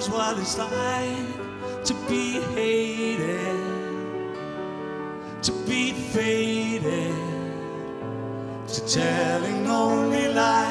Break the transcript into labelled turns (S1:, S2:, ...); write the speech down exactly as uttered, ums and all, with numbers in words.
S1: knows what it's like to be hated, to be faded, to telling only lies.